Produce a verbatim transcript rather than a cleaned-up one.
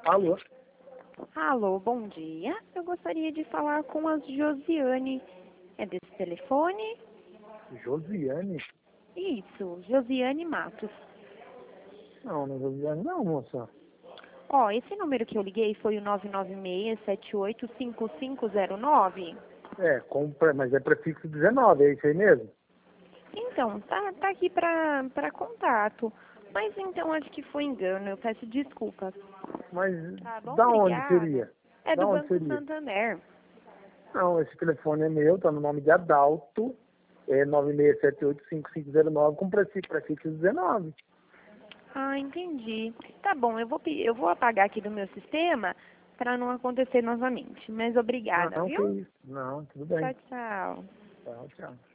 Alô? Alô, bom dia. Eu gostaria de falar com a Josiane. É desse telefone? Josiane? Isso, Josiane Matos. Não, não é Josiane não, moça. Ó, esse número que eu liguei foi o nove nove seis, sete oito cinco cinco zero nove. É, compra, mas é prefixo dezenove, é isso aí mesmo? Então, tá, tá aqui pra, pra contato. Mas então acho que foi engano, eu peço desculpas. Mas Tá bom? da onde Obrigada. seria? É Da do onde Banco seria? Santander. Não, esse telefone é meu, tá no nome de Adalto, é nove seis sete oito cinco cinco zero nove com prefixo, prefixo dezenove. Ah, entendi. Tá bom, eu vou, pe- eu vou apagar aqui do meu sistema para não acontecer novamente. Mas obrigada, Não, que viu? isso. Não, tudo bem. Tchau, tchau. Tchau, tchau.